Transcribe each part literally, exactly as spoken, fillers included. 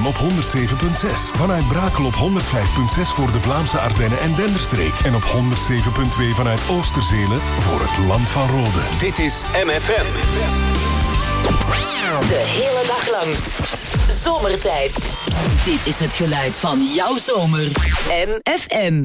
Rotterdam op honderd zeven komma zes. Vanuit Brakel op honderd vijf komma zes voor de Vlaamse Ardennen en Denderstreek. En op honderd zeven komma twee vanuit Oosterzele voor het Land van Rode. Dit is M F M. De hele dag lang. Zomertijd. Dit is het geluid van jouw zomer. M F M.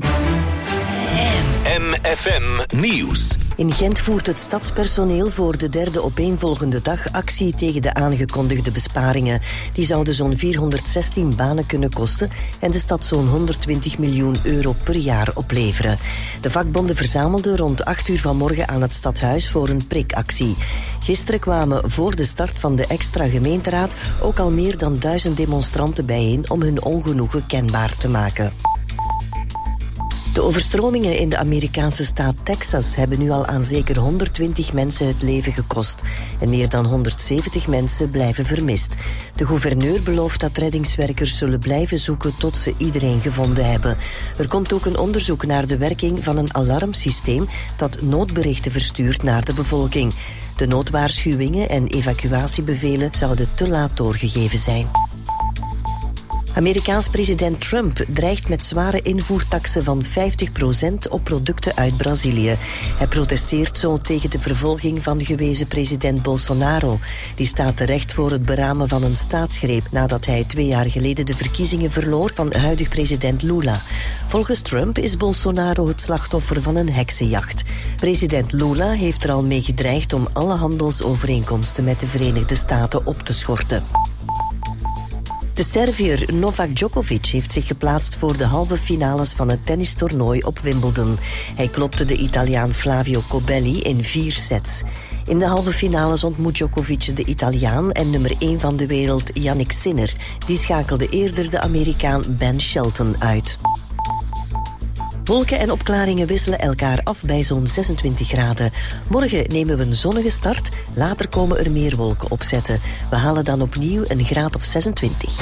M F M Nieuws. In Gent voert het stadspersoneel voor de derde opeenvolgende dag actie tegen de aangekondigde besparingen. Die zouden zo'n vierhonderdzestien banen kunnen kosten en de stad zo'n honderdtwintig miljoen euro per jaar opleveren. De vakbonden verzamelden rond acht uur vanmorgen aan het stadhuis voor een prikactie. Gisteren kwamen voor de start van de extra gemeenteraad ook al meer dan duizend demonstranten bijeen om hun ongenoegen kenbaar te maken. De overstromingen in de Amerikaanse staat Texas hebben nu al aan zeker honderdtwintig mensen het leven gekost. En meer dan honderdzeventig mensen blijven vermist. De gouverneur belooft dat reddingswerkers zullen blijven zoeken tot ze iedereen gevonden hebben. Er komt ook een onderzoek naar de werking van een alarmsysteem dat noodberichten verstuurt naar de bevolking. De noodwaarschuwingen en evacuatiebevelen zouden te laat doorgegeven zijn. Amerikaans president Trump dreigt met zware invoertaksen van vijftig procent op producten uit Brazilië. Hij protesteert zo tegen de vervolging van gewezen president Bolsonaro. Die staat terecht voor het beramen van een staatsgreep nadat hij twee jaar geleden de verkiezingen verloor van huidig president Lula. Volgens Trump is Bolsonaro het slachtoffer van een heksenjacht. President Lula heeft er al mee gedreigd om alle handelsovereenkomsten met de Verenigde Staten op te schorten. De Serviër Novak Djokovic heeft zich geplaatst voor de halve finales van het tennistoernooi op Wimbledon. Hij klopte de Italiaan Flavio Cobelli in vier sets. In de halve finales ontmoet Djokovic de Italiaan en nummer één van de wereld Jannik Sinner. Die schakelde eerder de Amerikaan Ben Shelton uit. Wolken en opklaringen wisselen elkaar af bij zo'n zesentwintig graden. Morgen nemen we een zonnige start, later komen er meer wolken opzetten. We halen dan opnieuw een graad of zesentwintig.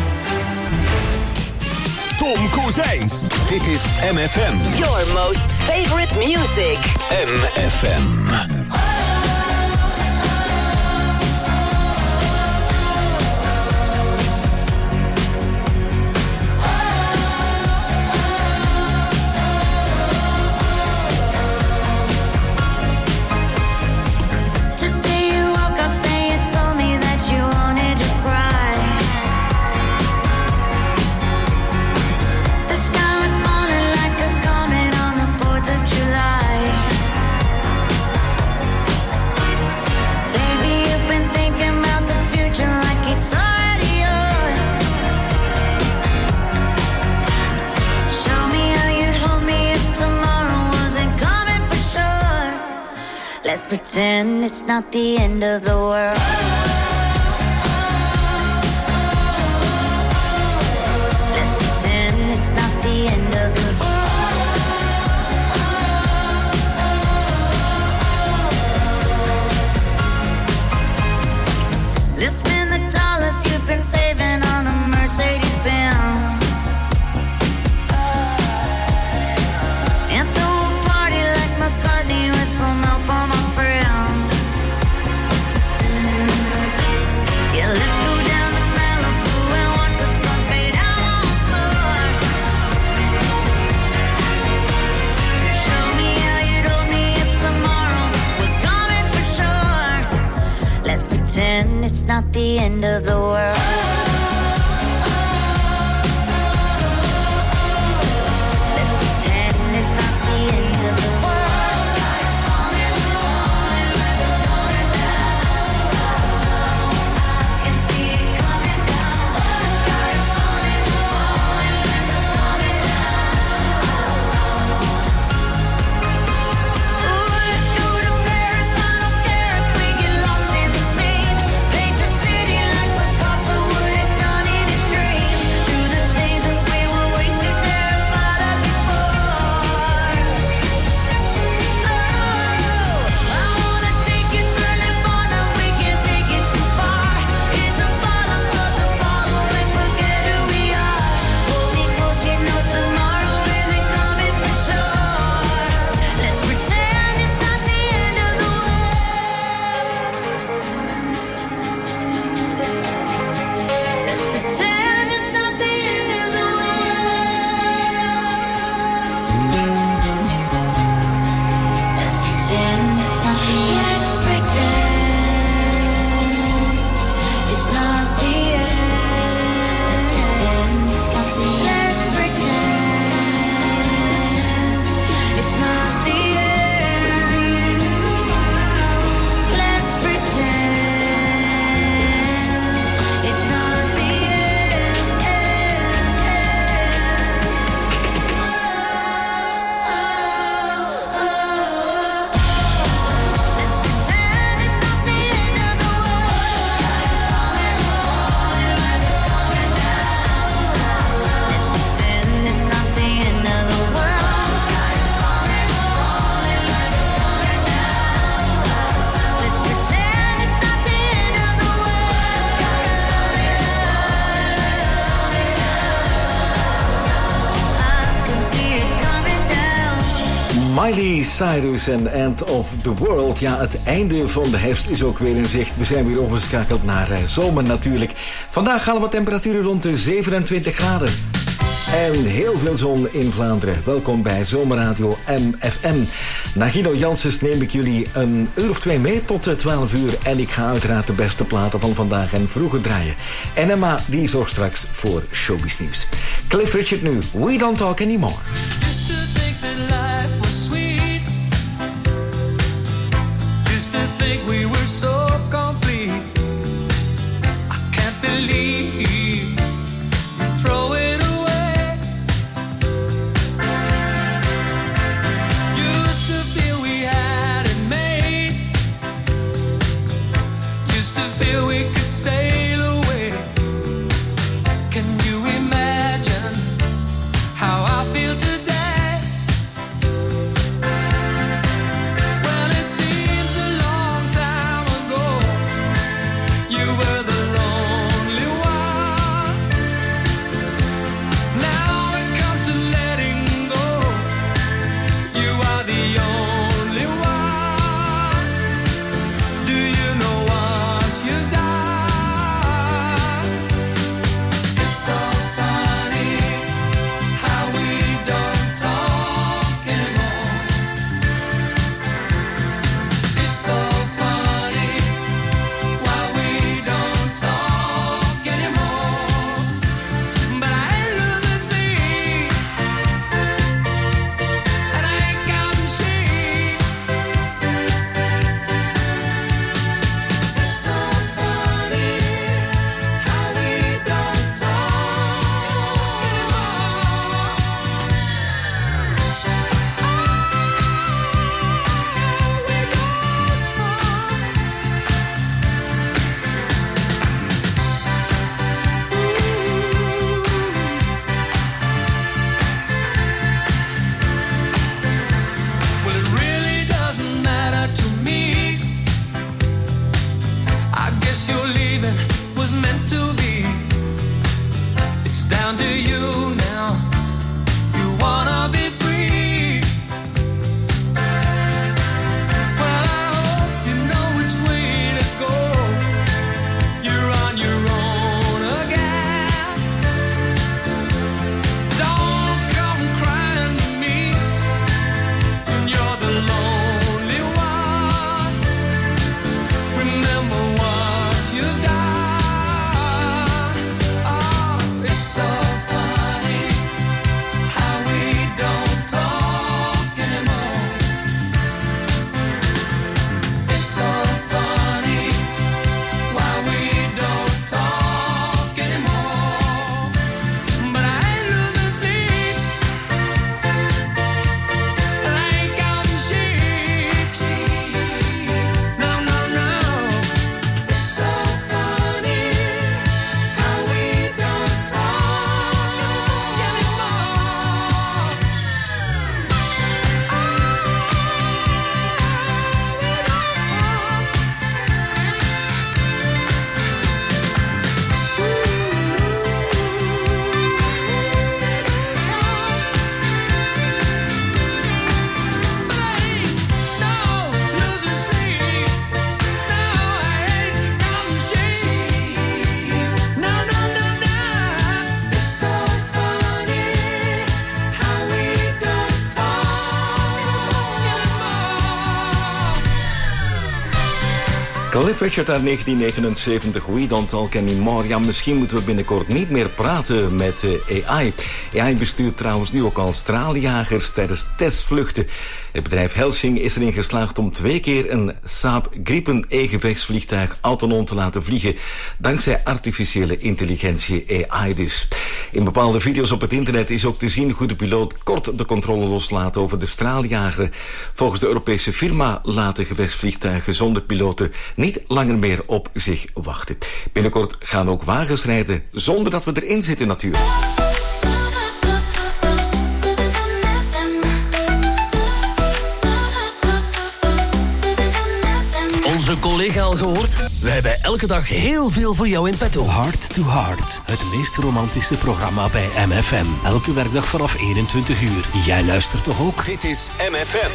Tom Kozijns. Dit is M F M. Your most favorite music. M F M. Let's pretend it's not the end of the world. Let's pretend it's not the end of the world. Let's spend the dollars you've been saving on a Mercedes Benz. And throw a party like McCartney with some help on my friends. Yeah, let's go down to Malibu and watch the sun fade out once more. Show me how you'd hold me if tomorrow was coming for sure. Let's pretend it's not the end of the world. Would Miley Cyrus en End of the World. Ja, het einde van de herfst is ook weer in zicht. We zijn weer overschakeld naar uh, zomer natuurlijk. Vandaag halen we temperaturen rond de zevenentwintig graden. En heel veel zon in Vlaanderen. Welkom bij Zomerradio M F M. Na Guido Janssens neem ik jullie een uur of twee mee tot twaalf uur. En ik ga uiteraard de beste platen van vandaag en vroeger draaien. En Emma, die zorgt straks voor Showbiz Nieuws. Cliff Richard nu, We Don't Talk Anymore. We were so complete. I can't believe we throw it away. Used to feel we had it made. Used to feel we could sail away. Can you imagine how I feel today? Cliff Richard uit negentien negenenzeventig, We Don't Talk Anymore. Ja, misschien moeten we binnenkort niet meer praten met uh, A I. A I bestuurt trouwens nu ook al straaljagers tijdens testvluchten. Het bedrijf Helsing is erin geslaagd om twee keer een Saab Gripen E-gevechtsvliegtuig autonoom te laten vliegen, dankzij artificiële intelligentie, A I dus. In bepaalde video's op het internet is ook te zien hoe de piloot kort de controle loslaat over de straaljager. Volgens de Europese firma laten gevechtsvliegtuigen zonder piloten niet langer meer op zich wachten. Binnenkort gaan ook wagens rijden zonder dat we erin zitten natuurlijk. Onze collega al gehoord? We hebben elke dag heel veel voor jou in petto. Heart to Heart, het meest romantische programma bij M F M. Elke werkdag vanaf eenentwintig uur. Jij luistert toch ook? Dit is M F M.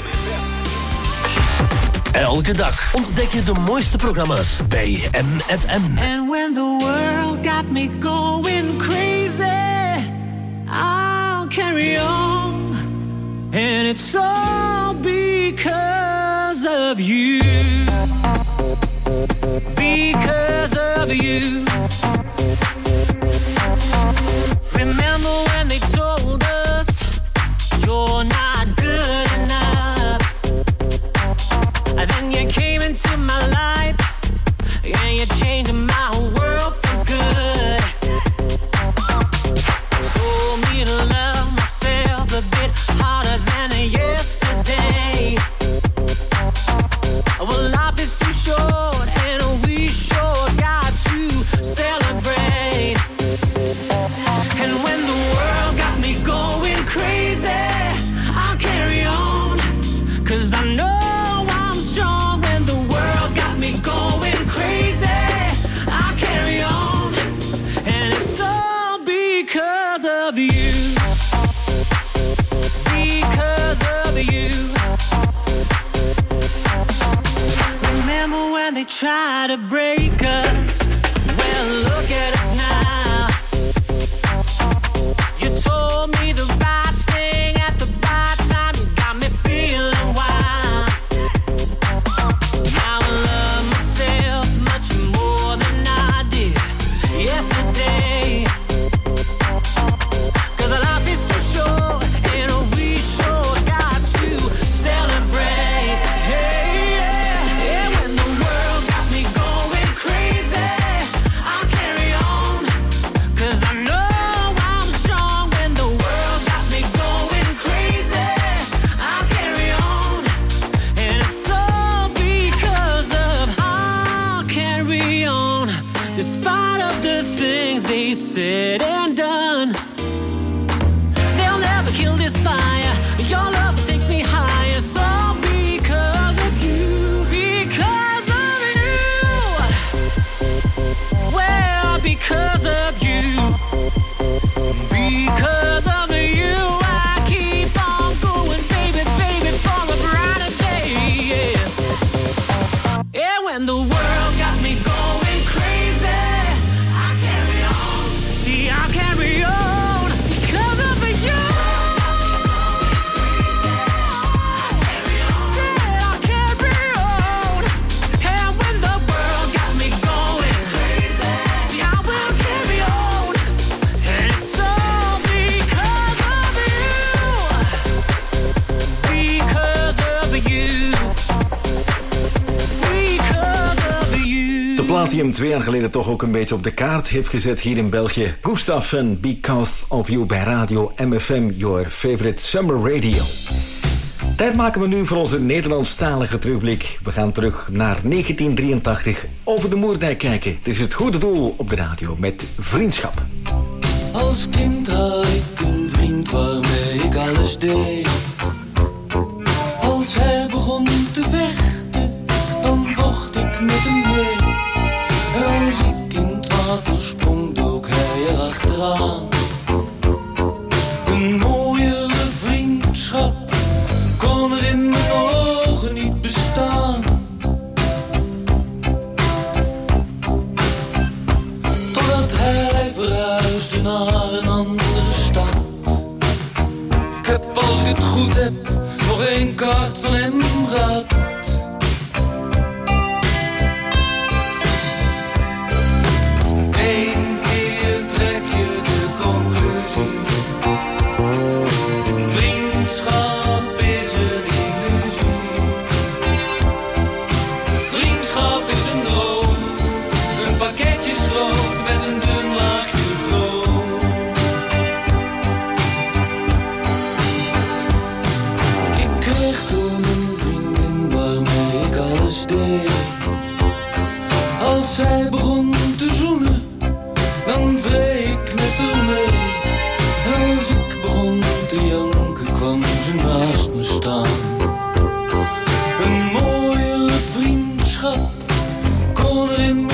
Elke dag ontdek je de mooiste programma's bij M F M. And when the world got me going crazy, I'll carry on. And it's all because of you. Because of you. Remember when they told us you're not good enough? And then you came into my life and you changed my world for good. Told me to love myself a bit harder than yesterday. Well, life is too short and we sure got to celebrate. And when the world got me going crazy, I'll carry on, 'cause I know I'm strong. When the world got me going crazy, I'll carry on. And it's all because of you. Because of you. Remember when they tried to break us? Well, look at us now. You told me the right thing at the right time. You got me feeling wild. Now I love myself much more than I did yesterday. 'Cause life is too short and we sure got to celebrate. Hey, yeah, yeah. When the world got me going crazy, I'll carry on, 'cause I know I'm strong. When the world got me going crazy, I'll carry on. And it's all because of I'll carry on, despite of the things they said and done. They'll never kill this fire. Your love will take me higher. So because of you, because of you, well, because of you, because of you, I keep on going, baby, baby, for a brighter day. Yeah, yeah. When the world got me going crazy, I carry on. See, I carry on because of you. Said I carry on. And when the world got me going crazy, see, I will carry on. And it's all because of you. Because of you. Because of you. De plaat die hem twee jaar geleden toch ook een beetje op de kaart heeft gezet hier in België. Gustav en Because of You bij Radio M F M, your favorite summer radio. Tijd maken we nu voor onze Nederlandstalige terugblik. We gaan terug naar negentien drieëntachtig, over de Moerdijk kijken. Het is het goede doel op de radio met Vriendschap. Als kind had ik een vriend waarmee ik alles deed. Als hij begon te vechten, dan vocht ik met hem mee. Als ik in het water sprong, dook hij erachteraan. Een mooiere vriendschap kon er in mijn ogen niet bestaan. Totdat hij verhuisde naar een andere stad. Ik heb, als ik het goed heb, nog één kaart van hem gehad. Eén keer trek je de conclusie. Vriendschap is een illusie. Vriendschap is een droom. Een pakketje schroot met een dun laagje vroom. Ik kreeg toen een vriendin waarmee ik alles deed. Als zij begon te zoenen, dan vreeg ik met haar mee. Als ik begon te janken, kwam ze naast me staan. Een mooie vriendschap kon er in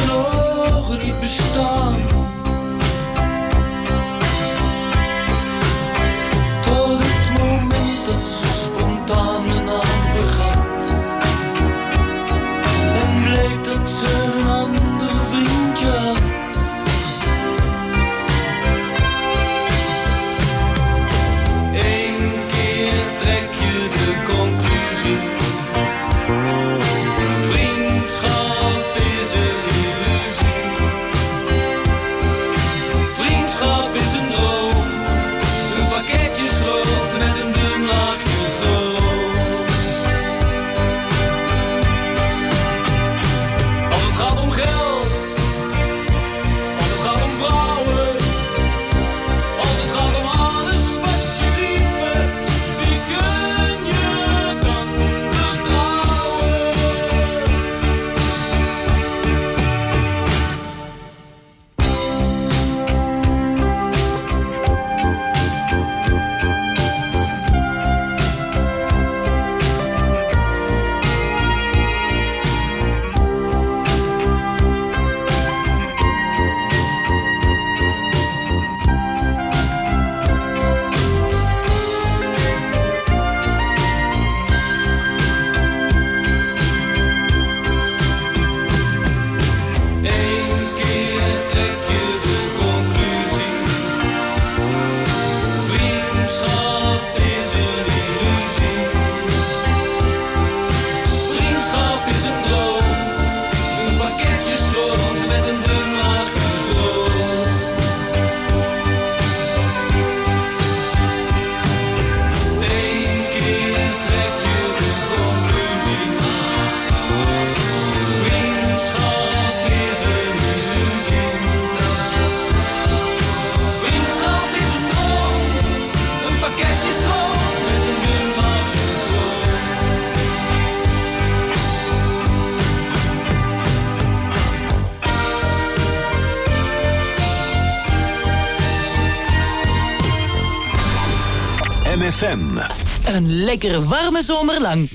F M. Een lekkere warme zomer lang.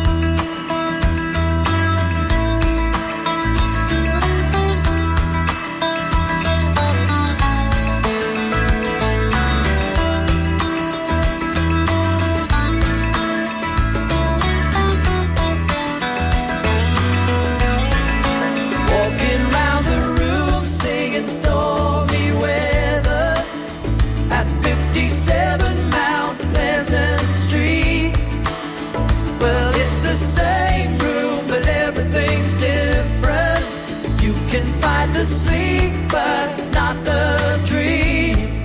The sleep, but not the dream.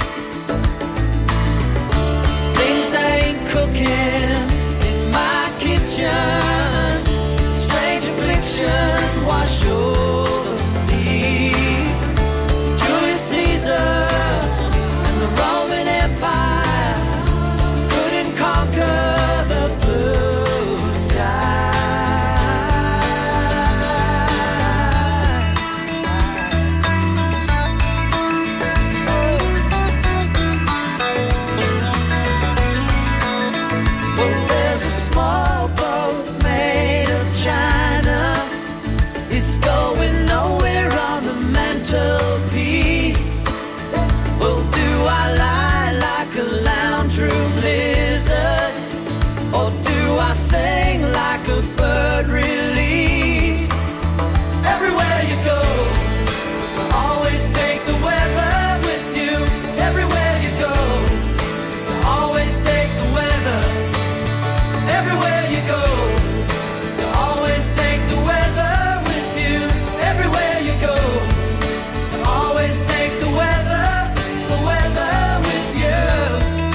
Things ain't cooking in my kitchen. Strange affliction wash over me. Julius Caesar and the Roman Empire couldn't conquer the blue sky. Piece. Well, do I lie like a lounge room lizard, or do I sing like a bird released? Everywhere you go, always take the weather with you. Everywhere you go, always take the weather. Everywhere you go, always take the weather with you. Everywhere you go, always take the weather, the weather with you.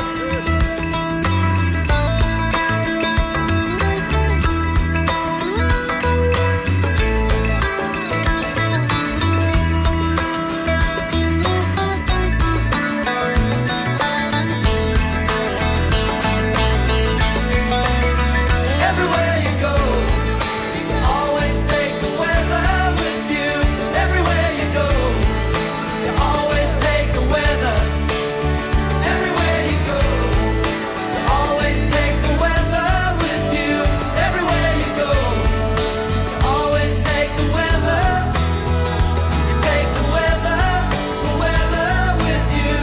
Everywhere you go, always take the weather with you. Everywhere you go, always take the weather. Everywhere you go, always take the weather with you. Everywhere you go, always take the weather. You take the weather, the weather with you.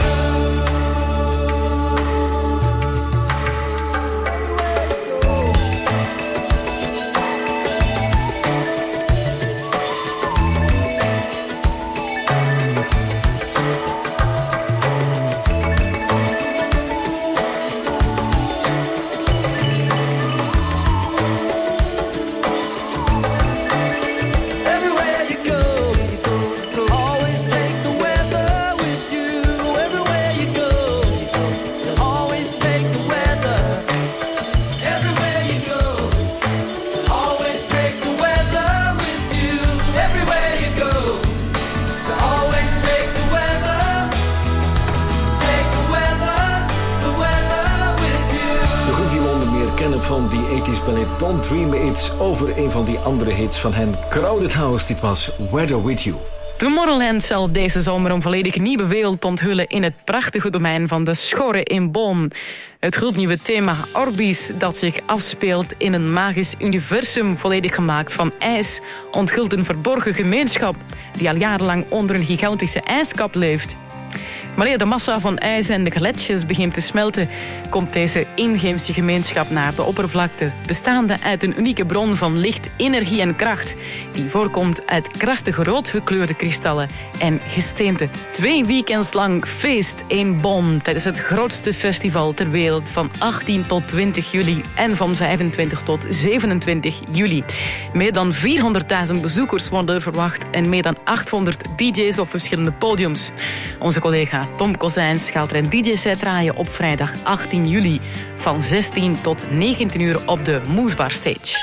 Everywhere you go, always take the weather with you. Everywhere you go, always take the weather. Everywhere you go, always take the weather with you. Everywhere you go, always take the weather. Take the weather, the weather with you. De groep die we onder meer kennen van die eighties ballet Don't Dream It's over een van die andere hits van hen, Crowded House. Dit was Weather With You. Tomorrowland zal deze zomer een volledig nieuwe wereld onthullen in het prachtige domein van de Schorre in Boom. Het gloednieuwe thema Orbis dat zich afspeelt in een magisch universum volledig gemaakt van ijs onthult een verborgen gemeenschap die al jarenlang onder een gigantische ijskap leeft. Wanneer de massa van ijs en de gletsjers begint te smelten, komt deze inheemse gemeenschap naar de oppervlakte, bestaande uit een unieke bron van licht, energie en kracht, die voorkomt uit krachtige rood gekleurde kristallen en gesteente. Twee weekends lang feest in Bonn tijdens het grootste festival ter wereld van achttien tot twintig juli en van vijfentwintig tot zevenentwintig juli. Meer dan vierhonderdduizend bezoekers worden er verwacht en meer dan achthonderd D J's op verschillende podiums. Onze collega Tom Kozijns gaat er een D J-set draaien op vrijdag achttien juli van zestien tot negentien uur op de Moesbar Stage.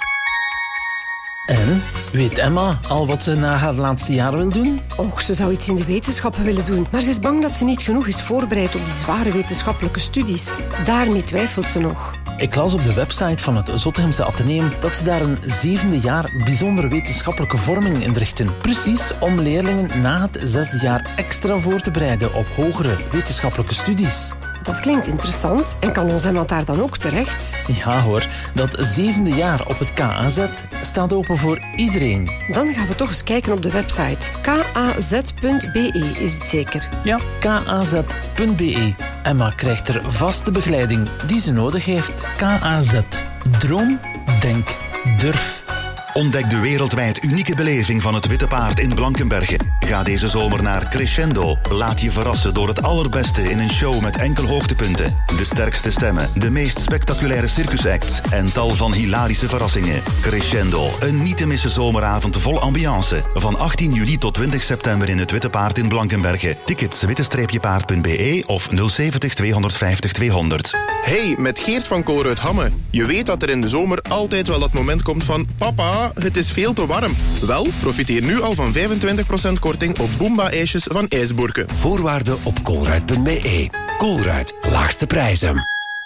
En, weet Emma al wat ze na haar laatste jaar wil doen? Och, ze zou iets in de wetenschappen willen doen. Maar ze is bang dat ze niet genoeg is voorbereid op die zware wetenschappelijke studies. Daarmee twijfelt ze nog. Ik las op de website van het Zottegemse Atheneum dat ze daar een zevende jaar bijzondere wetenschappelijke vorming inrichten. Precies om leerlingen na het zesde jaar extra voor te bereiden op hogere wetenschappelijke studies. Dat klinkt interessant. En kan ons iemand daar dan ook terecht? Ja hoor, dat zevende jaar op het K A Z staat open voor iedereen. Dan gaan we toch eens kijken op de website. k a z punt b e is het zeker? Ja, k a z punt b e. Emma krijgt er vaste begeleiding die ze nodig heeft. K A Z. Droom, denk, durf. Ontdek de wereldwijd unieke beleving van het Witte Paard in Blankenberge. Ga deze zomer naar Crescendo. Laat je verrassen door het allerbeste in een show met enkel hoogtepunten. De sterkste stemmen, de meest spectaculaire circusacts en tal van hilarische verrassingen. Crescendo, een niet te missen zomeravond vol ambiance. Van achttien juli tot twintig september in het Witte Paard in Blankenberge. Tickets witte paard punt b e of nul zeventig tweehonderdvijftig tweehonderd. Hey, met Geert van Koolruid Hamme. Je weet dat er in de zomer altijd wel dat moment komt van... Papa, het is veel te warm. Wel, profiteer nu al van vijfentwintig procent korting op Boomba-ijsjes van IJsboerke. Voorwaarden op koolruid punt b e. Koolruid, laagste prijzen.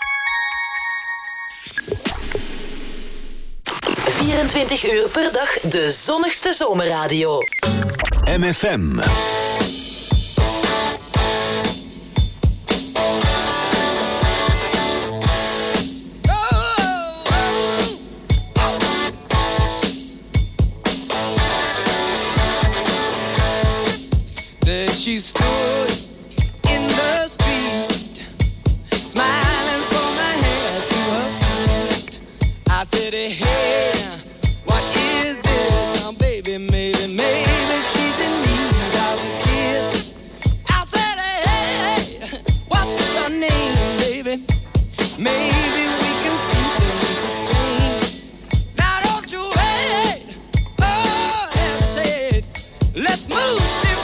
vierentwintig uur per dag de zonnigste zomerradio. M F M. She stood in the street, smiling from her head to her feet. I said, hey, what is this? Now, baby, maybe, maybe she's in need of a kiss. I said, hey, what's your name, baby? Maybe we can see things the same. Now, don't you wait, oh, hesitate. Let's move.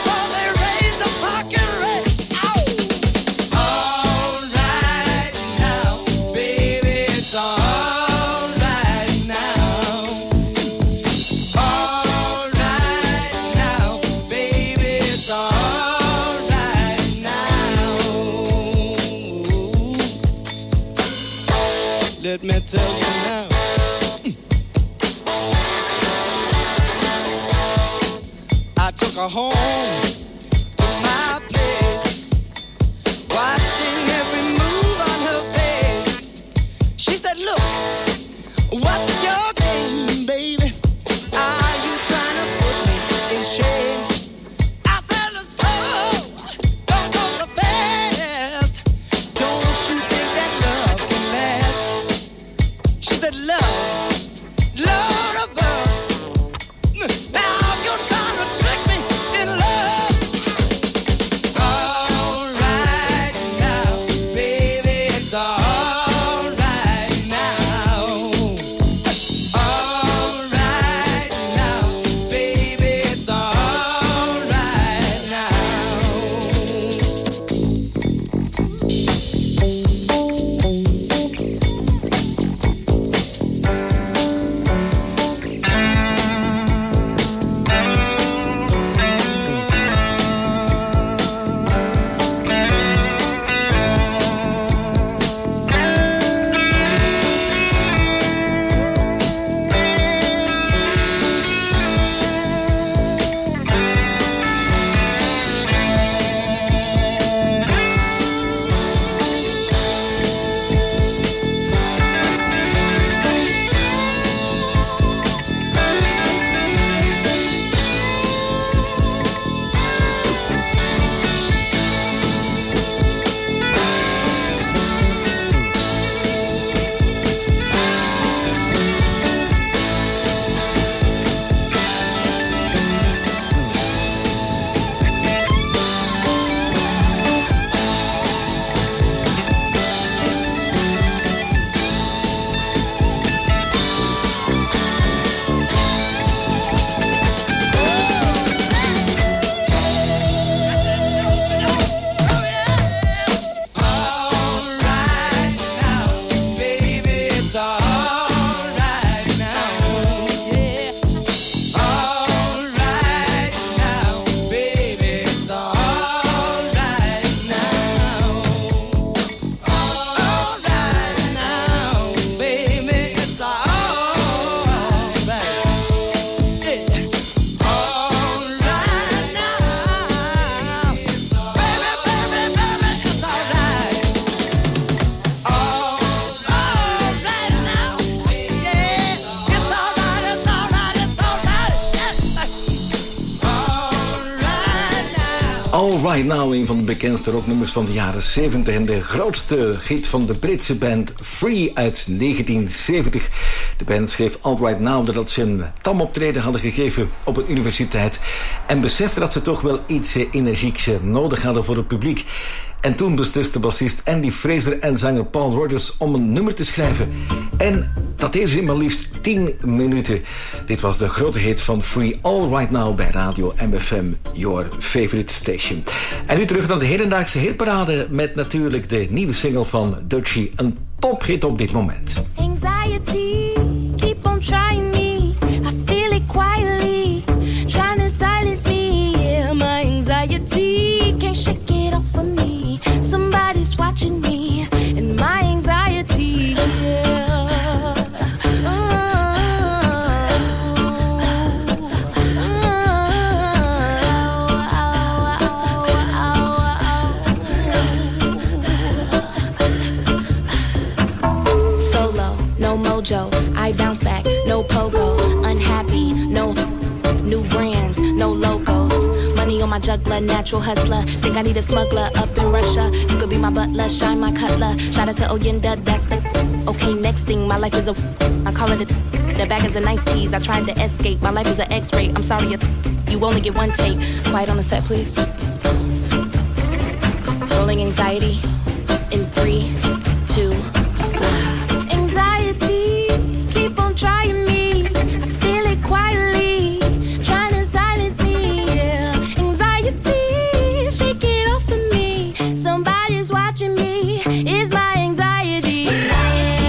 Let me tell you now. I took her home to my place, watching every move on her face. She said, look, what's your game, baby? Are you trying to put me in shame? I said, slow, don't go so fast. Don't you think that love can last? She said, love, love of her. Now you're trying to trick me in love. All Right Now, een van de bekendste rocknummers van de jaren zeventig en de grootste hit van de Britse band Free uit negentien zeventig. De band schreef All Right Now nadat ze een tamoptreden hadden gegeven op een universiteit en besefte dat ze toch wel iets energieks nodig hadden voor het publiek. En toen besliste bassist Andy Fraser en zanger Paul Rodgers om een nummer te schrijven. En dat deed ze in maar liefst tien minuten. Dit was de grote hit van Free, All Right Now bij Radio M F M, your favorite station. En nu terug naar de hedendaagse hitparade met natuurlijk de nieuwe single van Dutchie. Een tophit op dit moment. Anxiety, keep on trying me. I feel it quietly, trying to silence me. Yeah, my anxiety can't shake it off of me. Somebody's watching me and my anxiety. Yeah. Solo, no mojo, I bounce back, no pogo. Unhappy, no new brands, no logos. Money on my juggler, natural hustler. Think I need a smuggler up in Russia. You could be my butler, shine my cutler. Shout out to Oyenda, that's the okay. Next thing, my life is a I call it a the bag is a nice tease. I tried to escape. My life is an X-ray. I'm sorry, you only get one take. Quiet on the set, please. Rolling anxiety in three, two, one. Anxiety, keep on trying me. I feel it quietly, trying to silence me. Yeah. Anxiety, shake it off of me. Somebody's watching me. It's my anxiety. Anxiety.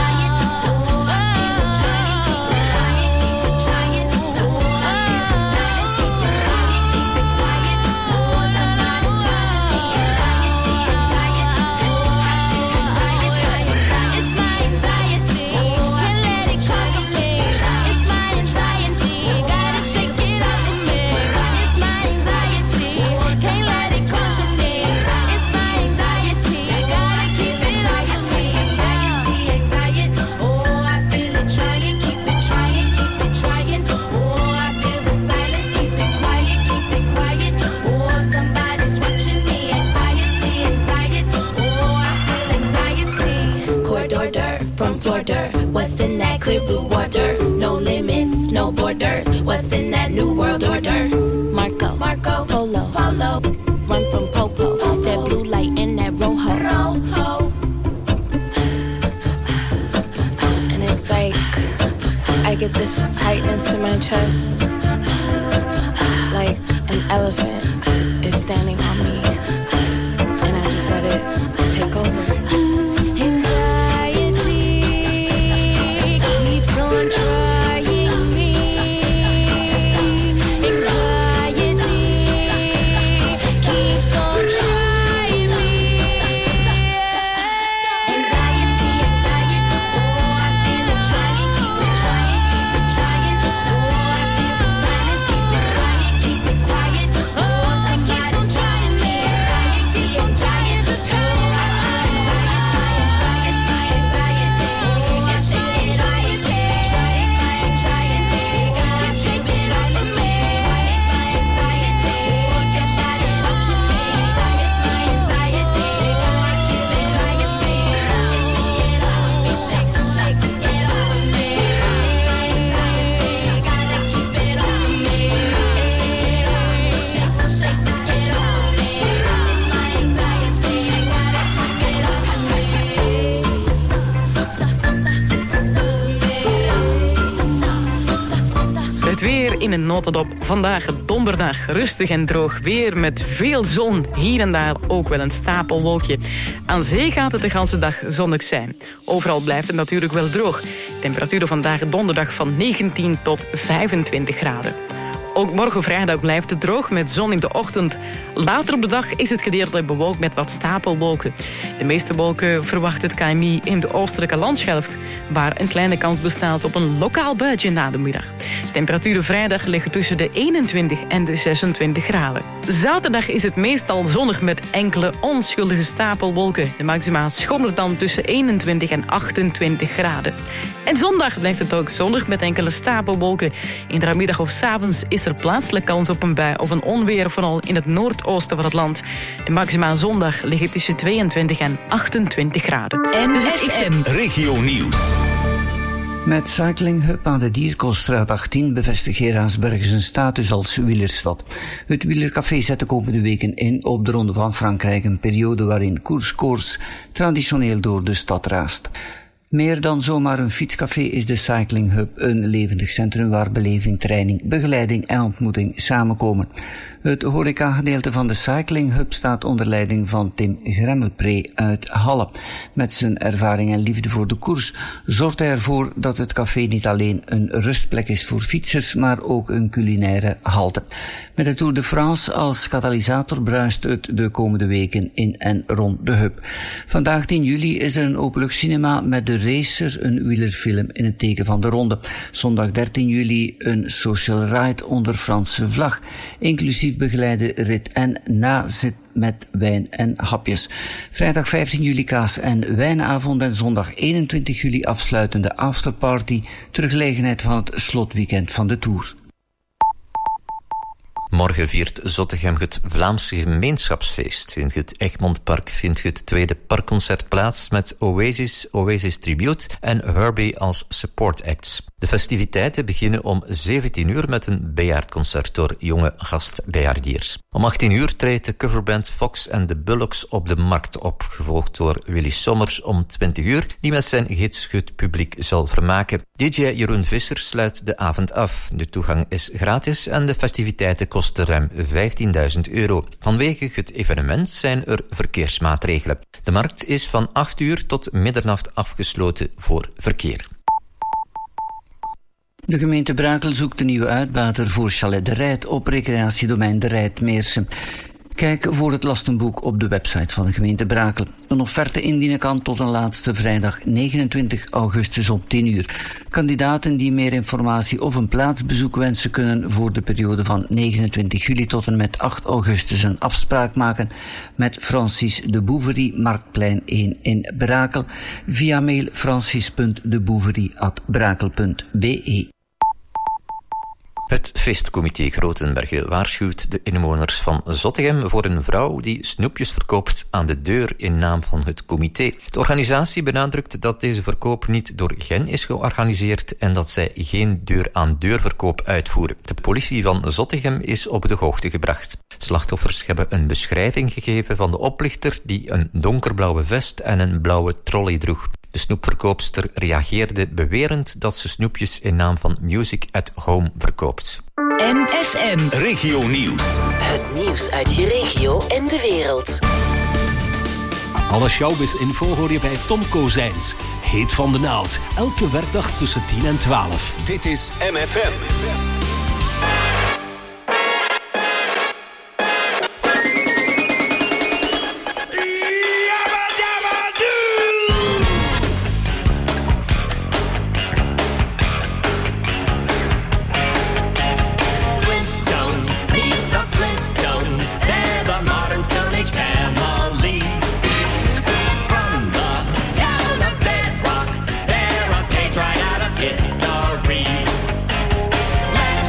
What's in that clear blue water? No limits, no borders. What's in that new world order? Marco, Marco, Polo, Polo. Run from Popo, Popo. That blue light in that rojo, rojo. And it's like I get this tightness in my chest, like an elephant is standing on me, and I just let it take over. In een notendop. Vandaag donderdag rustig en droog weer met veel zon. Hier en daar ook wel een stapelwolkje. Aan zee gaat het de ganse dag zonnig zijn. Overal blijft het natuurlijk wel droog. Temperaturen vandaag donderdag van negentien tot vijfentwintig graden. Ook morgen vrijdag blijft het droog met zon in de ochtend. Later op de dag is het gedeeltelijk bewolkt met wat stapelwolken. De meeste wolken verwacht het K M I in de oostelijke landschelft, waar een kleine kans bestaat op een lokaal buitje na de middag. Temperaturen vrijdag liggen tussen de eenentwintig en de zesentwintig graden. Zaterdag is het meestal zonnig met enkele onschuldige stapelwolken. De maxima schommelen dan tussen eenentwintig en achtentwintig graden. En zondag blijft het ook zonnig met enkele stapelwolken. In de middag of 's avonds is er er plaatselijk kans op een bui of een onweer, vooral in het noordoosten van het land. De maxima zondag liggen tussen tweeëntwintig en achtentwintig graden. M F M Regio Nieuws. Met Cycling Hub aan de Dierkoolstraat achttien bevestigt Geraardsberg zijn status als wielerstad. Het wielercafé zet de komende weken in op de Ronde van Frankrijk, een periode waarin koerskoers traditioneel door de stad raast. Meer dan zomaar een fietscafé is de Cycling Hub een levendig centrum waar beleving, training, begeleiding en ontmoeting samenkomen. Het horecagedeelte van de Cycling Hub staat onder leiding van Tim Gremmelpree uit Halle. Met zijn ervaring en liefde voor de koers zorgt hij ervoor dat het café niet alleen een rustplek is voor fietsers, maar ook een culinaire halte. Met de Tour de France als katalysator bruist het de komende weken in en rond de Hub. Vandaag tien juli is er een openluchtcinema met de Racer, een wielerfilm in het teken van de ronde. Zondag dertien juli een social ride onder Franse vlag, inclusief begeleide rit en nazit met wijn en hapjes. Vrijdag vijftien juli kaas- en wijnavond en zondag eenentwintig juli afsluitende afterparty ter gelegenheid van het slotweekend van de Tour. Morgen viert Zottegem het Vlaamse gemeenschapsfeest. In het Egmondpark vindt het tweede parkconcert plaats met Oasis, Oasis Tribute en Herbie als support acts. De festiviteiten beginnen om zeventien uur met een bejaardconcert door jonge gastbejaardiers. Om achttien uur treedt de coverband Fox and the Bullocks op de markt op, gevolgd door Willy Sommers om twintig uur, die met zijn gids het publiek zal vermaken. D J Jeroen Visser sluit de avond af. De toegang is gratis en de festiviteiten kosten ruim vijftienduizend euro. Vanwege het evenement zijn er verkeersmaatregelen. De markt is van acht uur tot middernacht afgesloten voor verkeer. De gemeente Brakel zoekt een nieuwe uitbater voor Chalet de Rijt op recreatiedomein de Rijt Meersen. Kijk voor het lastenboek op de website van de gemeente Brakel. Een offerte indienen kan tot en laatste vrijdag negenentwintig augustus om tien uur. Kandidaten die meer informatie of een plaatsbezoek wensen kunnen voor de periode van negenentwintig juli tot en met acht augustus een afspraak maken met Francis de Bouverie, Marktplein één in Brakel, via mail francis punt de bouverie at brakel punt b e. Het feestcomité Grotenbergen waarschuwt de inwoners van Zottegem voor een vrouw die snoepjes verkoopt aan de deur in naam van het comité. De organisatie benadrukt dat deze verkoop niet door Gen is georganiseerd en dat zij geen deur-aan-deur verkoop uitvoeren. De politie van Zottegem is op de hoogte gebracht. Slachtoffers hebben een beschrijving gegeven van de oplichter die een donkerblauwe vest en een blauwe trolley droeg. De snoepverkoopster reageerde bewerend dat ze snoepjes in naam van Music at Home verkoopt. M F M Regio Nieuws. Het nieuws uit je regio en de wereld. Alle showbiz-info hoor je bij Tom Kozijns. Heet van de naald. Elke werkdag tussen tien en twaalf. Dit is M F M. Right out of history. Let's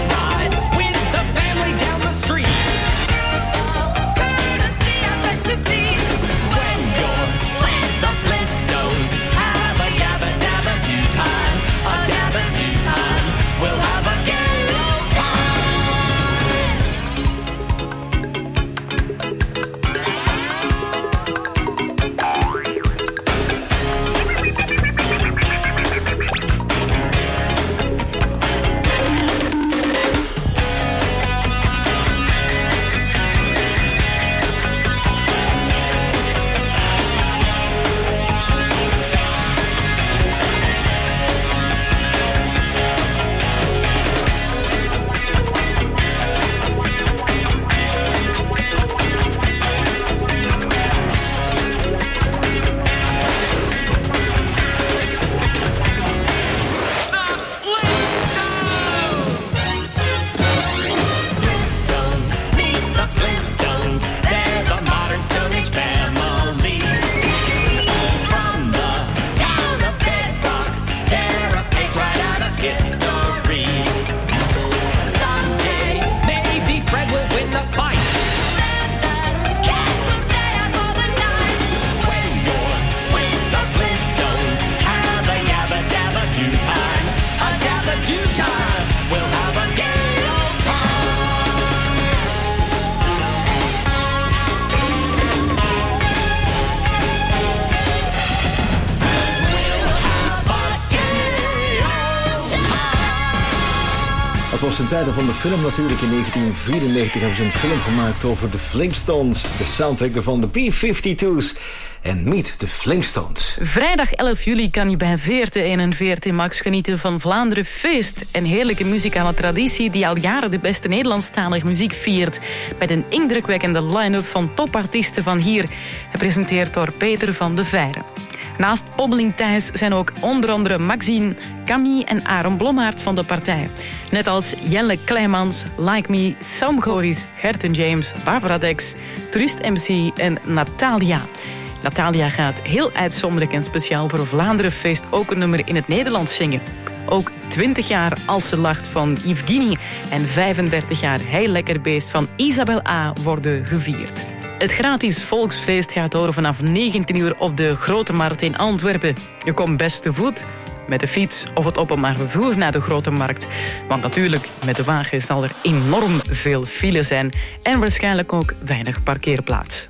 was ten tijde van de film natuurlijk. In negentien vierennegentig hebben ze een film gemaakt over de Flintstones. De soundtrack ervan, de B vijfentwintig's. En Meet the Flintstones. Vrijdag elf juli kan je bij V R T één en V R T Max genieten van Vlaanderen Feest. Een heerlijke muzikale traditie die al jaren de beste Nederlandstalige muziek viert. Met een indrukwekkende line-up van topartiesten van hier. Gepresenteerd door Peter van de Veire. Naast Pommeling Thijs zijn ook onder andere Maxine, Camille en Aaron Blommaert van de partij. Net als Jelle Kleimans, Like Me, Sam Goris, Gerten James, Barbara Dex, Trust M C en Natalia. Natalia gaat heel uitzonderlijk en speciaal voor Vlaanderen Feest ook een nummer in het Nederlands zingen. Ook twintig jaar Als ze lacht van Yves en vijfendertig jaar Heel Lekker Beest van Isabel A. worden gevierd. Het gratis volksfeest gaat door vanaf negentien uur op de Grote Markt in Antwerpen. Je komt best te voet, met de fiets of het openbaar vervoer naar de Grote Markt. Want natuurlijk, met de wagen zal er enorm veel file zijn en waarschijnlijk ook weinig parkeerplaats.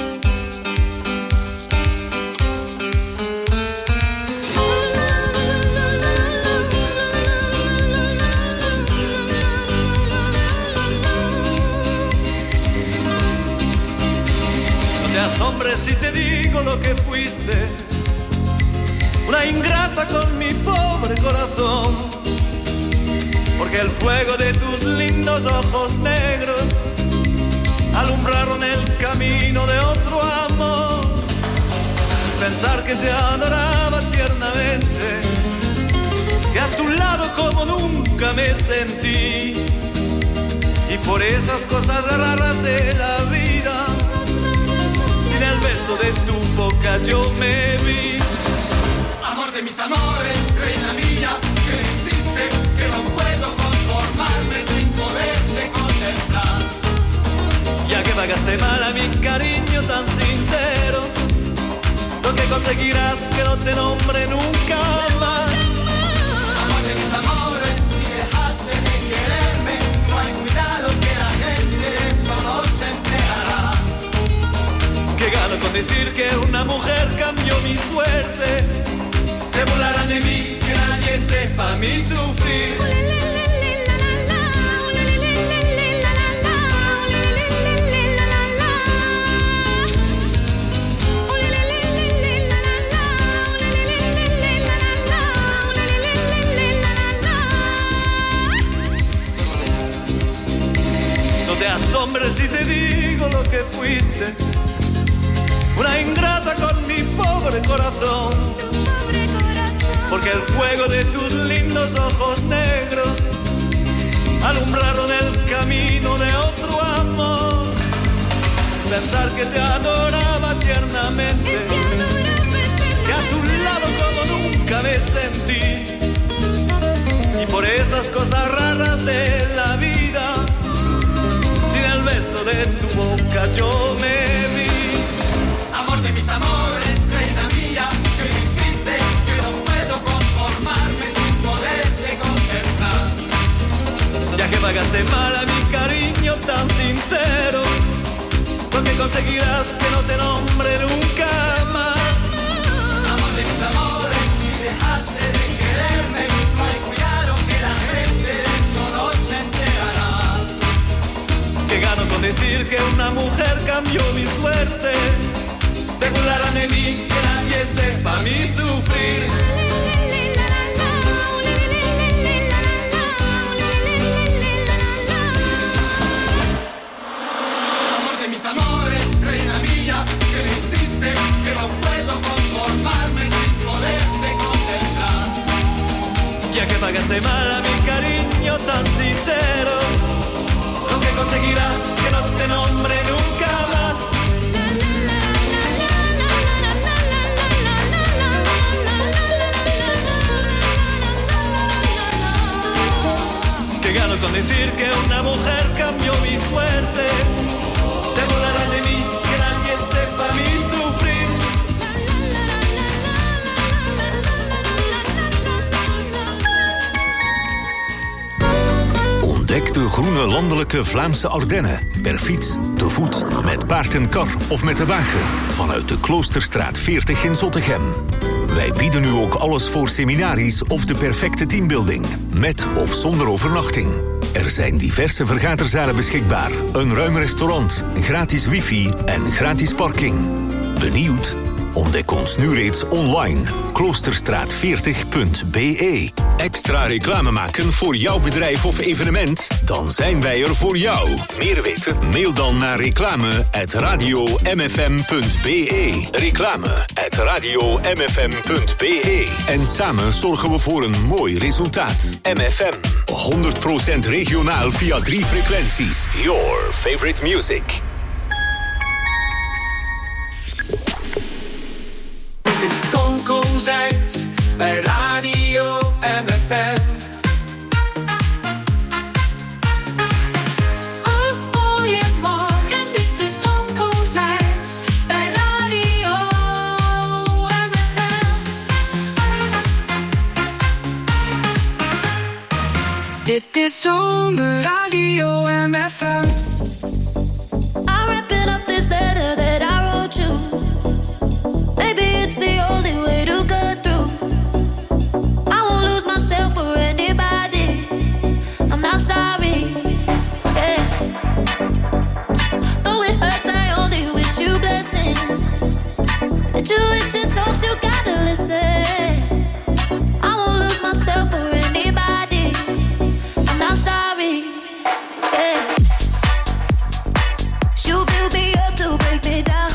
Hombre, si te digo lo que fuiste, una ingrata con mi pobre corazón, porque el fuego de tus lindos ojos negros alumbraron el camino de otro amor. Pensar que te adoraba tiernamente, que a tu lado como nunca me sentí, y por esas cosas raras de la vida, en el beso de tu boca yo me vi. Amor de mis amores, reina mía, que me hiciste, que no puedo conformarme sin poderte contemplar. Ya que pagaste mal a mi cariño tan sincero, lo que conseguirás que no te nombre nunca más. Amor de mis amores, si dejaste de quererme, no hay cuidado que la gente de eso no se enterará. Que gano con decir que una mujer cambió mi suerte. Se burlarán de mí, que nadie sepa mi sufrir. No te asombres si te digo lo que fuiste, una ingrata con mi pobre corazón, porque el fuego de tus lindos ojos negros alumbraron el camino de otro amor. Pensar que te adoraba tiernamente, que a tu lado como nunca me sentí, y por esas cosas raras de la vida, sin el beso de tu boca yo me vi. Amor de mis amores, reina mía, que me hiciste, que no puedo conformarme sin poderte contemplar. Ya que pagaste mal a mi cariño tan sincero, lo que conseguirás que no te nombre nunca más. Amor de mis amores, si dejaste de quererme, no hay cuidado que la gente de eso no se enterará. Que gano con decir que una mujer cambió mi suerte. Se burlarán de mí, que nadie sepa mi sufrir. Amor de mis amores, reina mía, que me hiciste, que no puedo conformarme sin poderte contemplar. Ya que pagaste mal a mi cariño tan sincero, lo que conseguirás que no te nombre nunca más. Que gano con decir que una mujer cambió mi suerte. Se burlarán de mí, que nadie sepa mi sufrir. Ontdek de groene landelijke Vlaamse Ardennen. Per fiets, te voet, met paard en kar of met de wagen. Vanuit de Kloosterstraat veertig in Zottegem. Wij bieden u ook alles voor seminaries of de perfecte teambuilding. Met of zonder overnachting. Er zijn diverse vergaderzalen beschikbaar. Een ruim restaurant, gratis wifi en gratis parking. Benieuwd? Ontdek ons nu reeds online. kloosterstraat veertig punt b e. Extra reclame maken voor jouw bedrijf of evenement? Dan zijn wij er voor jou. Meer weten? Mail dan naar reclame at radio m f m punt b e. Reclame at radio m f m punt b e. En samen zorgen we voor een mooi resultaat. M F M, honderd procent regionaal via drie frequenties. Your favorite music. Het is Konkelzuid bij Radio M F M. Oh, goeiemorgen, dit is Konkelzuid bij Radio M F M. Dit is Zomer Radio M F M. I'm wrapping up this letter that I wrote you. Maybe it's the only way to get through. I won't lose myself for anybody. I'm not sorry. Yeah. Though it hurts, I only wish you blessings. The tuition talks, you gotta listen. I won't lose myself for anybody. I'm not sorry. Yeah. You build me up to break me down.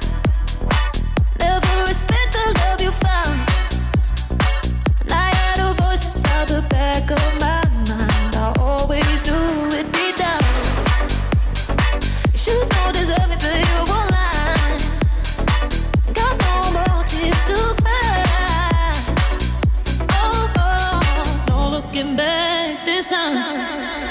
Never respect the love you found. And I had a voice inside the back of my mind. I always knew it deep down. You don't deserve me, but you won't lie. Got no more tears to cry. Oh, oh, no looking back this time.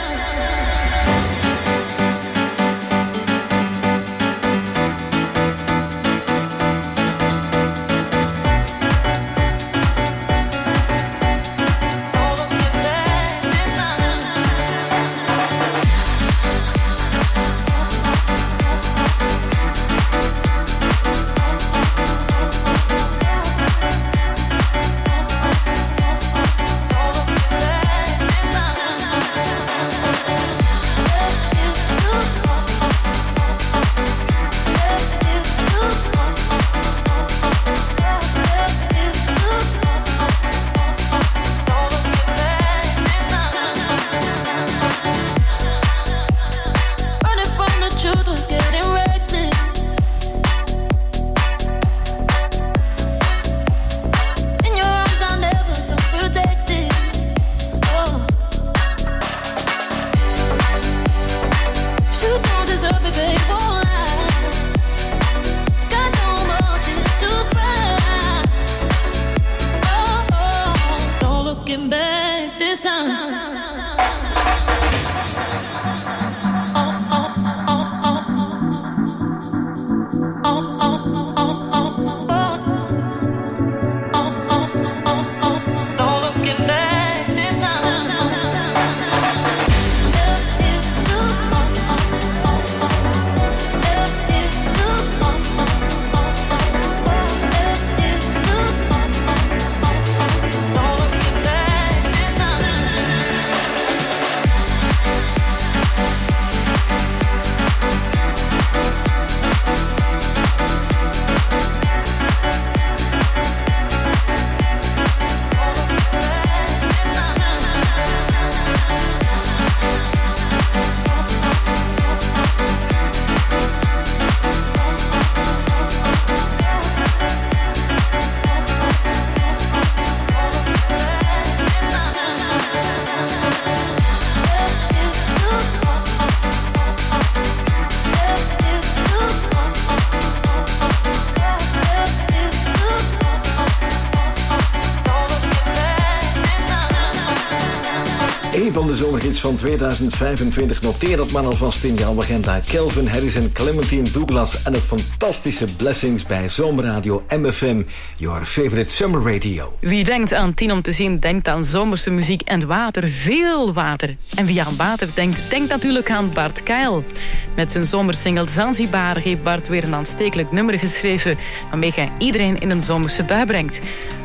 Een van de zomerhits van tweeduizend vijfentwintig. Noteer dat maar alvast in jouw agenda. Calvin Harris en Clementine Douglas en het fantastische Blessings bij Zomerradio M F M. Your favorite summer radio. Wie denkt aan tien om te zien, denkt aan zomerse muziek en water. Veel water. En wie aan water denkt, denkt natuurlijk aan Bart Keil. Met zijn zomersingle Zanzibar heeft Bart weer een aanstekelijk nummer geschreven waarmee hij iedereen in een zomerse bui brengt.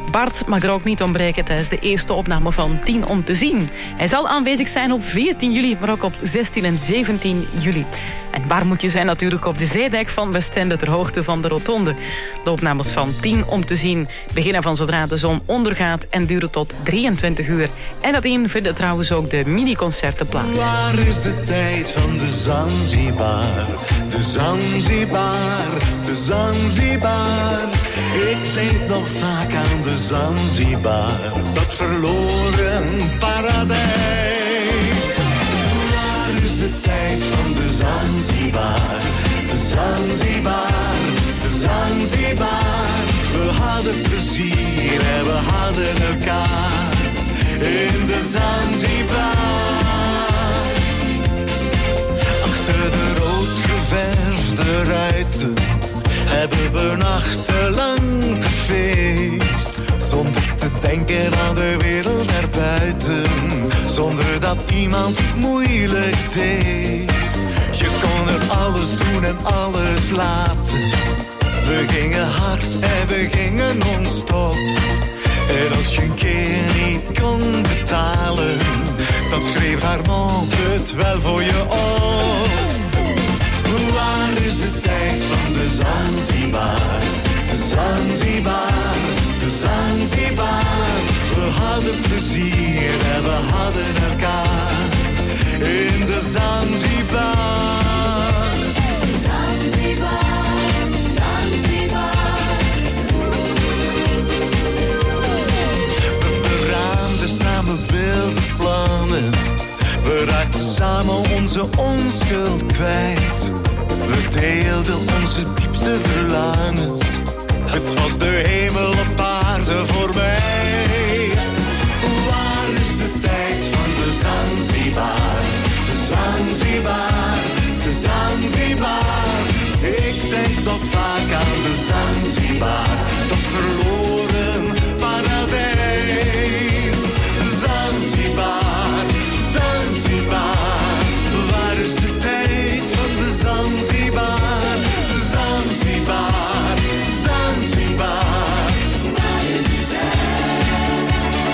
Bart mag er ook niet ontbreken tijdens de eerste opname van tien om te zien. Hij zal aanwezig zijn op veertien juli, maar ook op zestien en zeventien juli. En waar moet je zijn? Natuurlijk op de zeedijk van Westende ter hoogte van de rotonde. De opnames van tien om te zien beginnen van zodra de zon ondergaat en duren tot drieëntwintig uur. En nadien vinden trouwens ook de mini-concerten plaats. Waar is de tijd van de Zanzibar? De Zanzibar, de Zanzibar. Ik denk nog vaak aan de Zanzibar, dat verloren paradijs. Waar is de tijd van de Zanzibar? De Zanzibar, de Zanzibar. We hadden plezier en we hadden elkaar in de Zanzibar. Achter de rood geverfde ruiten hebben we nachtenlang gefeest, zonder te denken aan de wereld erbuiten, zonder dat iemand moeilijk deed. Je kon er alles doen en alles laten. We gingen hard en we gingen non-stop. En als je een keer niet kon betalen, dan schreef haar mond het wel voor je op. Waar is de tijd van de Zanzibar? De Zanzibar, de Zanzibar. We hadden plezier en we hadden elkaar in de Zanzibar. Zanzibar, Zanzibar. We beraamden samen wilde plannen. We raakten samen onze onschuld kwijt. We deelden onze diepste verlangens. Het was de hemel op aarde voor mij. Waar is de tijd van de Zanzibar? De Zanzibar, de Zanzibar. Ik denk nog vaak aan de Zanzibar, dat verloren paradijs. Zanzibar, Zanzibar. Waar is de tijd van de Zanzibar? Zanzibar, Zanzibar. Waar is de tijd?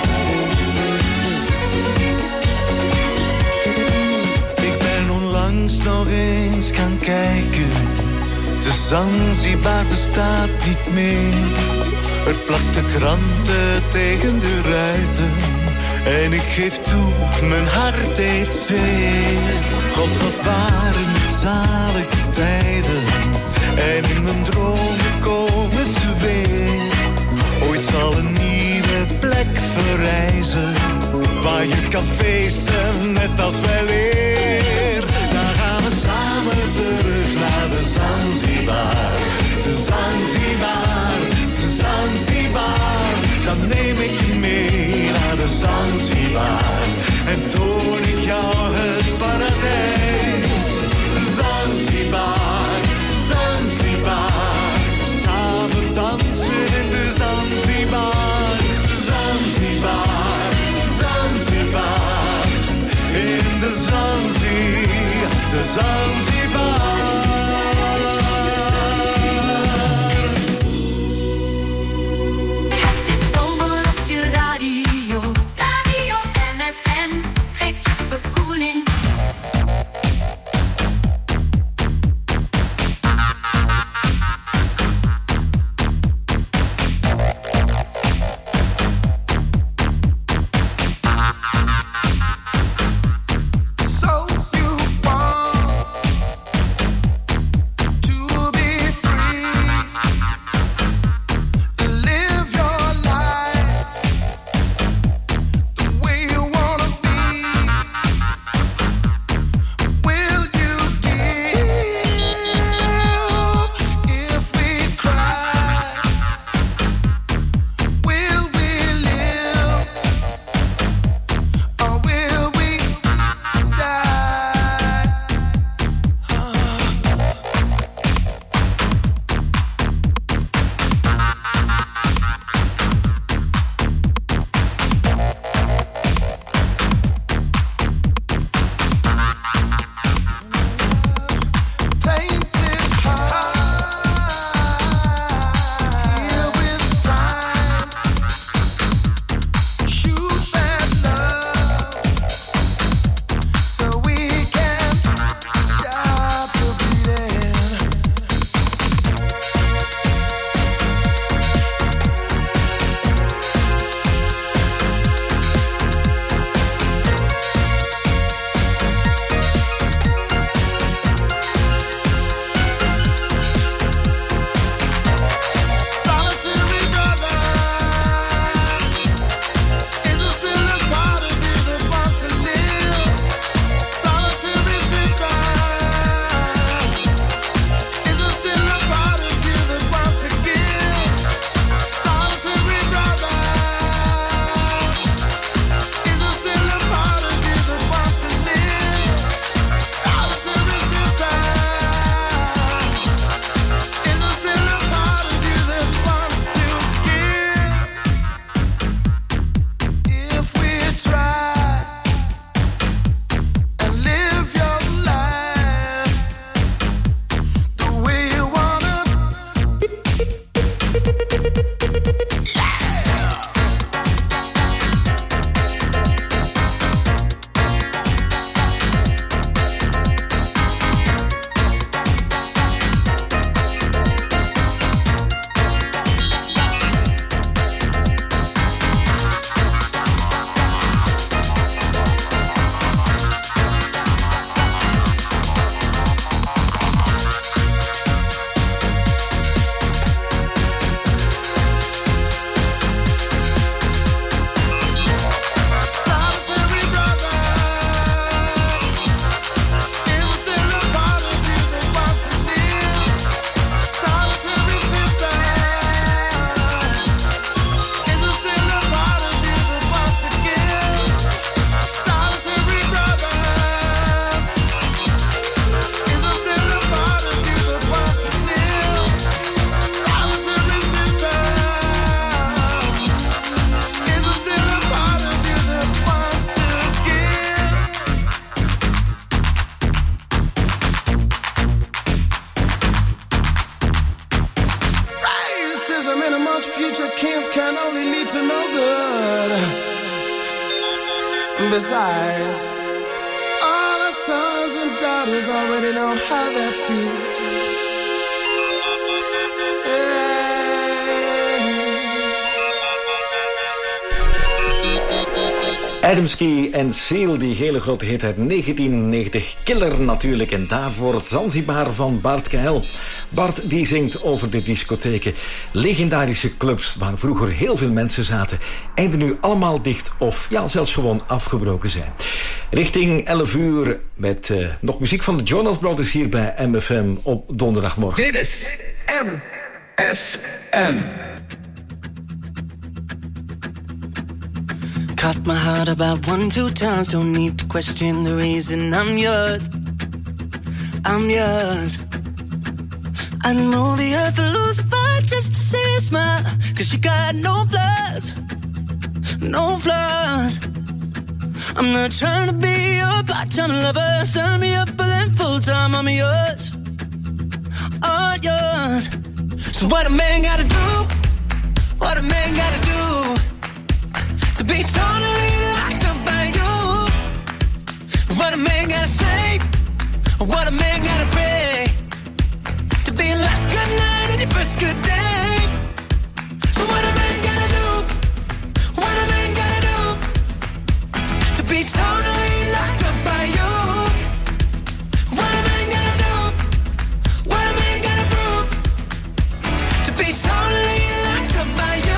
Ik ben onlangs nog eens gaan kijken. De Zanzibar bestaat niet meer. Er plakten kranten tegen de ruiten. En ik geef toe, mijn hart deed zeer. God, wat waren het zalige tijden. En in mijn dromen komen ze weer. Ooit zal een nieuwe plek verrijzen, waar je kan feesten net als wel eer. Dan gaan we samen terug naar de Zanzibar. De Zanzibar, de Zanzibar. Dan neem ik je mee naar de Zanzibar en toon ik jou het paradijs. Zanzibar, Zanzibar. Samen dansen in de Zanzibar. Zanzibar, Zanzibar. In de much future kings can only lead to no good. Besides, all our sons and daughters already know how that feels. Adams Key en Seal, die hele grote hit uit negentien negentig. Killer natuurlijk. En daarvoor Zanzibar van Bart Keil. Bart die zingt over de discotheken. Legendarische clubs waar vroeger heel veel mensen zaten. En die nu allemaal dicht of ja, zelfs gewoon afgebroken zijn. Richting elf uur met uh, nog muziek van de Jonas Brothers hier bij M F M op donderdagmorgen. Dit is M F M. Cut my heart about one, two times. Don't need to question the reason I'm yours. I'm yours. I know the earth will lose a fight just to see a smile. Cause you got no flaws. No flaws. I'm not trying to be your part-time lover. Sign me up for them full-time. I'm yours. All yours. So what a man gotta do? What a man gotta do? To be totally locked up by you. What a man gotta say, what a man gotta pray, to be your last good night and your first good day. So what a man gotta do, what a man gotta do, to be totally locked up by you. What a man gotta do, what a man gotta prove, to be totally locked up by you.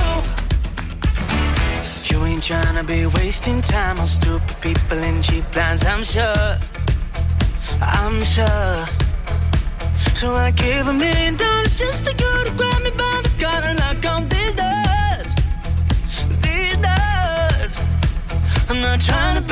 You ain't tryna be wasting time on stupid people and cheap lines, I'm sure, I'm sure. So I gave a million dollars just for you to grab me by the collar and knock on these doors, these doors. I'm not trying to